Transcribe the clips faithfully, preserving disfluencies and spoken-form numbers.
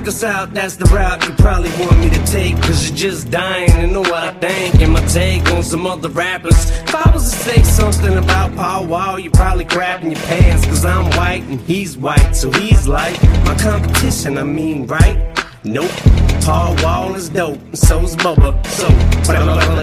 check us out, that's the route you probably want me to take. Cause you're just dying to know what I think and my take on some other rappers. If I was to say something about Paul Wall, you probably grabbing your pants. Cause I'm white and he's white, so he's like my competition, I mean, right? Nope, Paul Wall is dope, and so's Bubba, so but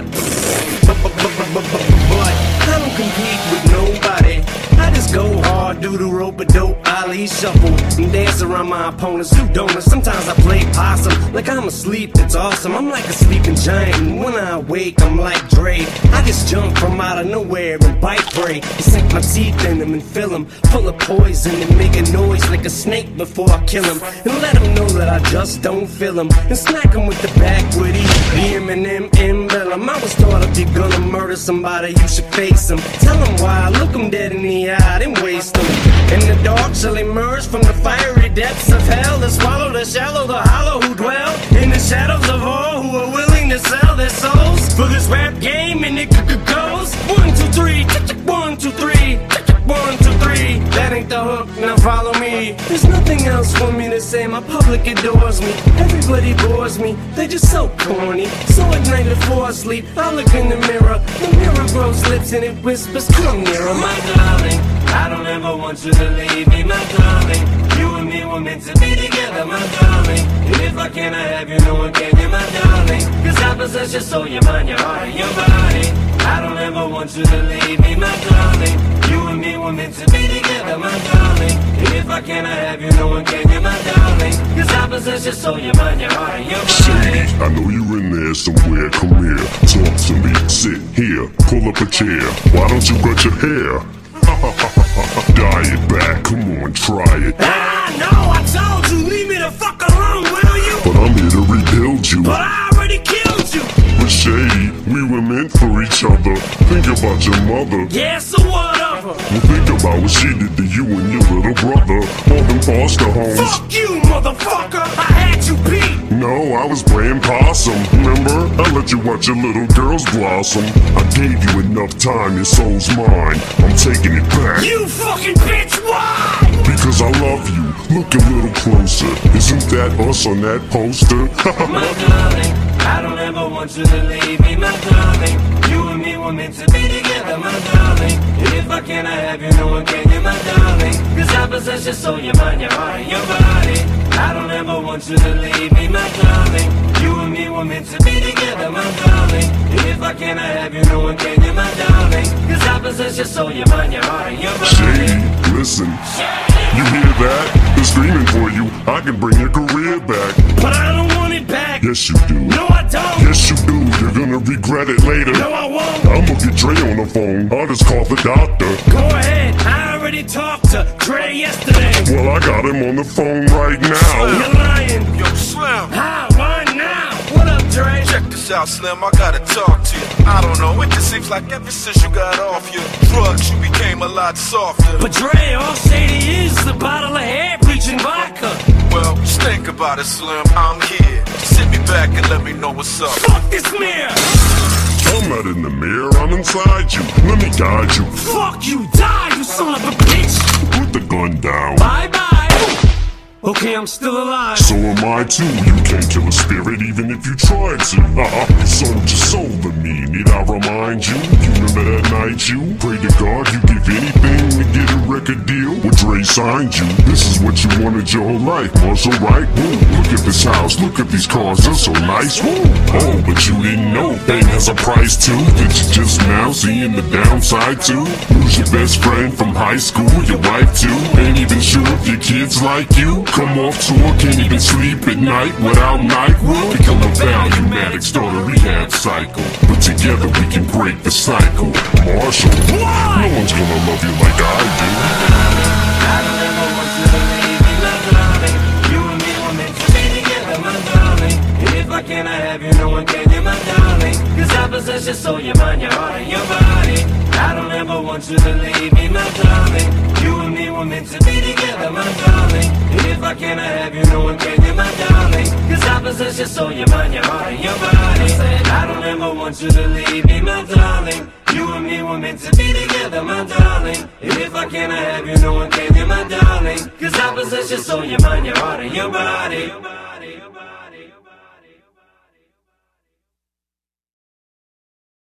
I don't compete with nobody. I just go hard, do the rope-a-dope, Ali shuffle, and dance around my opponents who don't. Sometimes I play possum, like I'm asleep, it's awesome. I'm like a sleeping giant, and when I wake, I'm like Dre. I just jump from out of nowhere and bite prey, and sink my teeth in them and fill them full of poison, and make a noise like a snake before I kill him, and let them know that I just don't feel him, and smack him with the backwoody, the Eminem emblem. I was taught if you're gonna murder somebody, you should face him. Tell him why, look him dead in the eye, then waste them. In the dark shall emerge from the fiery depths of hell, to swallow the shallow, the hollow who dwell in the shadows of all who are willing to sell their souls for this rap game. And it goes one, two, three, one, two, three, one, two, three. That ain't the hook, now follow me. There's nothing else for me to say, my public adores me. Everybody bores me, they're just so corny. So at night before I sleep, I look in the mirror. The mirror grows lips and it whispers, come nearer, my darling. I don't ever want you to leave me, my darling. You and me were meant to be together, my darling. And if I can't have you, no one can, you my darling. Cause I possess your soul, your mind, your heart, and your body. I don't ever want you to leave me, my darling. You and me were meant to be together, my darling. And if I can't have you, no one can, you my darling. Cause I possess your soul, your mind, your heart, and your body. Say, I know you're in there somewhere, come here. Talk to me, sit here, pull up a chair. Why don't you cut your hair? Dye it back, come on, try it. Ah, no, I told you, leave me the fuck alone, will you? But I'm here to rebuild you. But I already killed you. But Shady, we were meant for each other. Think about your mother. Yeah, so what of her? Well, think about what she did to you and your little brother. All them foster homes. Fuck you, motherfucker, I had you beat. No, I was playing possum, remember? I let you watch your little girls blossom. I gave you enough time, your soul's mine. I'm taking it back. You fucking bitch, why? Because I love you. Look a little closer. Isn't that us on that poster? My darling, I don't ever want you to leave me, my darling. You and me were meant to be together, my darling. And if I can't have you, no one can, you my darling. Cause I possess your soul, your mind, your heart, and your body. I don't ever want you to leave me, my darling. You and me were meant to be together, my darling. And if I can't have you, no one can, you my darling. Cause I possess your soul, your mind, your heart, and your body. Shady, listen. You hear that? They're screaming for you. I can bring your career back. But I don't want it back. Yes, you do. No, I don't. Yes, you do. You're gonna regret it later. No, I won't. I'ma get Dre on the phone. I'll just call the doctor. Go ahead. I already talked to Dre yesterday. Well, I got him on the phone right now. You're lying. Yo, Slim. How? Why now? What up, Dre? Check this out, Slim. I gotta talk to you. I don't know. It just seems like ever since you got off your drugs, you became a lot softer. But Dre, all Shady is a bottle of hair-breaching vodka. Well, just think about it, Slim. I'm here. Just sit me back and let me know what's up. Fuck this mirror. I'm not in the mirror. I'm inside you. Let me guide you. Fuck you. Die, you son of a bitch. Put the gun down. Bye-bye. Okay, I'm still alive. So am I too. You can't kill a spirit even if you tried to. Uh-uh. You sold your soul to me. Need I remind you? You remember that night you prayed to God you give anything to get a record deal? Well, Dre signed you. This is what you wanted your whole life. Muscle right? Woo. Look at this house. Look at these cars. They're so nice. Woo. Oh, but you didn't know fame has a price too. That you just now seeing the downside too. Lose your best friend from high school. Your wife too. Ain't even sure if your kids like you. Come off tour, can't even sleep at night without NyQuil. Become a value addict, start a rehab cycle. But together we can break the cycle. Marshall, no one's gonna love you like I do. I don't ever want you to leave me, my darling. You and me were meant to be together, my darling. And if I can't have you, no one can, you my darling. Cause I possess your soul, your mind, your heart, and your body. I don't ever want you to leave me, my darling. You and me were meant to be together, my darling. And if I can't have you, no one can, you my darling. Cause I possess your soul, your mind, your heart, and your body. I don't ever want you to leave me, my darling. You and me were meant to be together, my darling. And if I can't have you, no one can, you my darling. Cause I possess your soul, your mind, your heart, and your body.